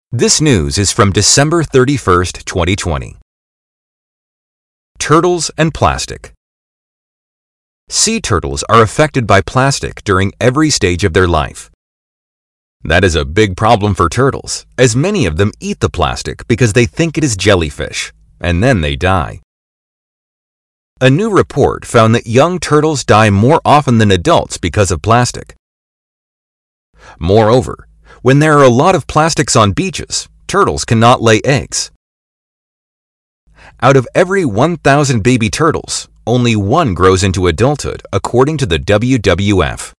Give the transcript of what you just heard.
This news is from December 31st, 2020. Turtles and plastic. Sea turtles are affected by plastic during every stage of their life. That is a big problem for turtles, as many of them eat the plastic because they think it is jellyfish, and then they die. A new report found that young turtles die more often than adults because of plastic. Moreover, when there are a lot of plastics on beaches, turtles cannot lay eggs. Out of every 1,000 baby turtles, only one grows into adulthood, according to the WWF.